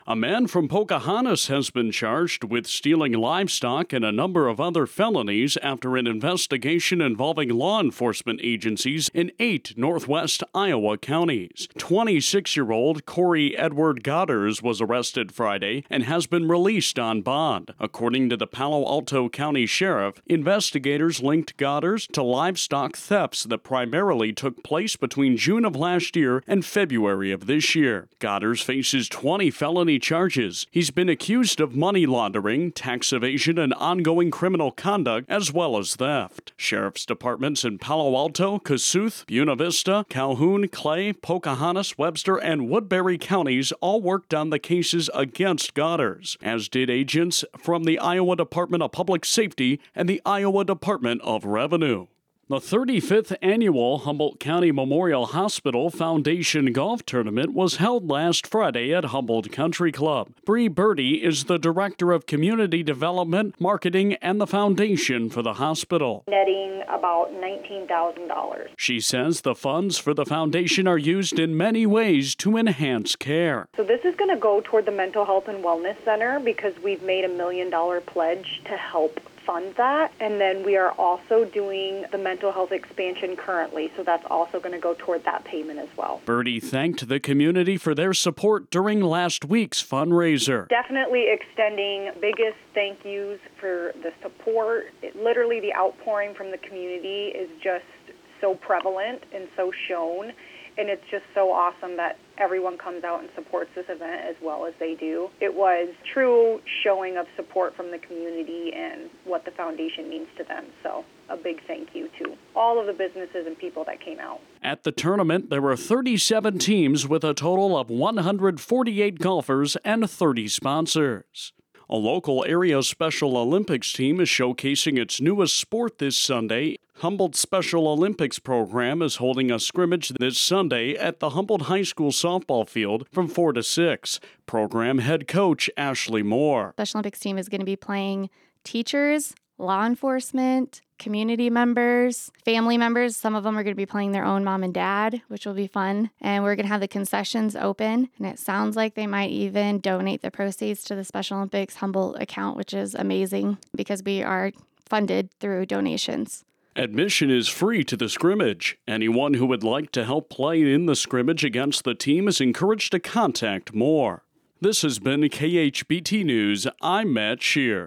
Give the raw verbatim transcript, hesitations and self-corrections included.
A man from Pocahontas has been charged with stealing livestock and a number of other felonies after an investigation involving law enforcement agencies in eight northwest Iowa counties. twenty-six-year-old Corey Edward Godders was arrested Friday and has been released on bond. According to the Palo Alto County Sheriff, investigators linked Godders to livestock thefts that primarily took place between June of last year and February of this year. Godders faces twenty felony charges. He's been accused of money laundering, tax evasion, and ongoing criminal conduct, as well as theft. Sheriff's departments in Palo Alto, Kossuth, Buena Vista, Calhoun, Clay, Pocahontas, Webster, and Woodbury counties all worked on the cases against Godders, as did agents from the Iowa Department of Public Safety and the Iowa Department of Revenue. The thirty-fifth annual Humboldt County Memorial Hospital Foundation Golf Tournament was held last Friday at Humboldt Country Club. Bree Birdie is the Director of Community Development, Marketing, and the Foundation for the hospital. Netting about nineteen thousand dollars. She says the funds for the foundation are used in many ways to enhance care. So this is going to go toward the Mental Health and Wellness Center because we've made a million dollar pledge to help fund that, and then we are also doing the mental health expansion currently, so that's also going to go toward that payment as well. Birdie thanked the community for their support during last week's fundraiser. Definitely extending biggest thank yous for the support. It, literally the outpouring from the community is just so prevalent and so shown, and it's just so awesome that everyone comes out and supports this event as well as they do. It was true showing of support from the community and what the foundation means to them. So a big thank you to all of the businesses and people that came out. At the tournament, there were thirty-seven teams with a total of one hundred forty-eight golfers and thirty sponsors. A local area Special Olympics team is showcasing its newest sport this Sunday. Humboldt Special Olympics program is holding a scrimmage this Sunday at the Humboldt High School softball field from four to six. Program head coach Ashley Moore. Special Olympics team is going to be playing teachers, law enforcement, community members, family members. Some of them are going to be playing their own mom and dad, which will be fun. And we're going to have the concessions open. And it sounds like they might even donate the proceeds to the Special Olympics Humboldt account, which is amazing because we are funded through donations. Admission is free to the scrimmage. Anyone who would like to help play in the scrimmage against the team is encouraged to contact Moore. This has been K H B T News. I'm Matt Shear.